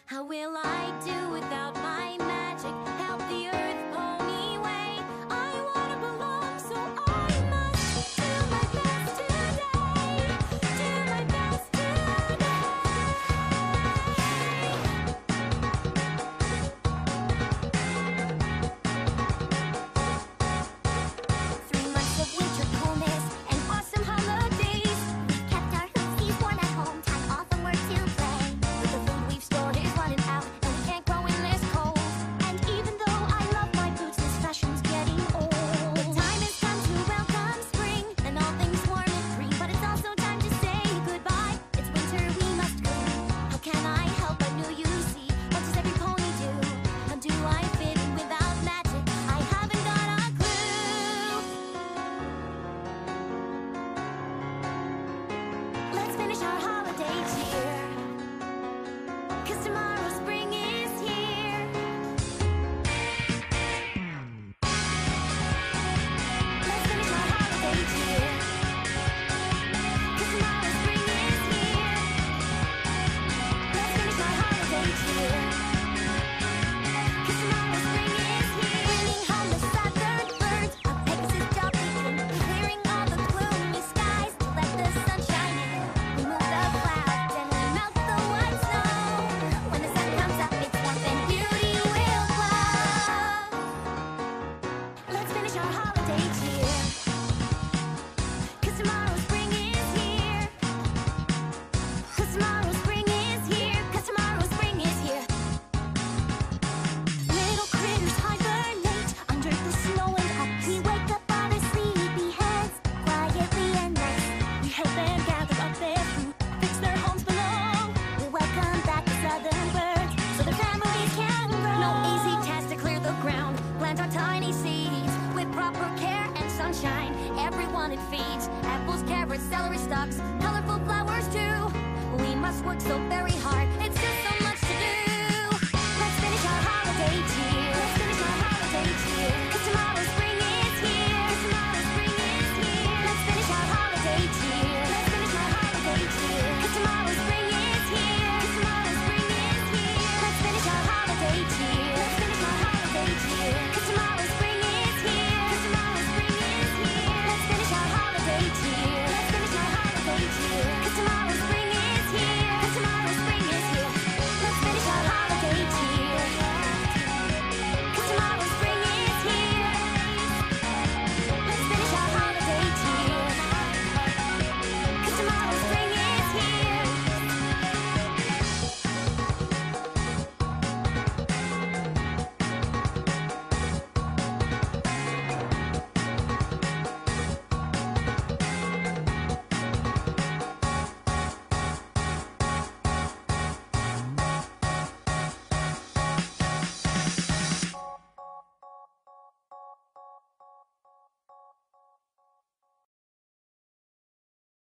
How will I do without my magic? Help the earth pull me away. I wanna belong, so I must do my best today. Do my best today. 3 months of winter coolness and awesome holidays. We've kept our hoopsies warm at home, time off and work to play. But the food we've stored is running out, and we can't grow in this cold. And even though I love my boots, this fashion's getting old. The time has come to welcome spring, and all things warm and green. But it's also time to say goodbye. It's winter, we must go. How can I help? I knew you see. What does every pony do? How do I fit in without magic? I haven't got a clue. Let's finish our holiday cheer, 'cause tomorrow spring is here. Let's finish our holiday cheer, 'cause tomorrow spring is here. Let's finish our holiday cheer, 'cause tomorrow spring is here. Bringing home the feathered birds, a Pegasus dolphin, clearing all the gloomy skies to let the sun shine in. We move the clouds and we melt the white snow. When the sun comes up, it's warmth and beauty will flow. Let's finish our holiday cheer, 'cause tomorrow spring is here. 'Cause tomorrow spring is here. 'Cause tomorrow spring is here. Little critters hibernate under the snow and ice. We wake up on our sleepy heads, quietly and nice. We help them gather up their food, fix their homes below. We welcome back the southern birds, so their families can grow. No easy task to clear the ground, plant our tiny seeds with proper care and sunshine. Everyone it feeds apples, carrots, celery stalks, colorful flowers too. We must work so very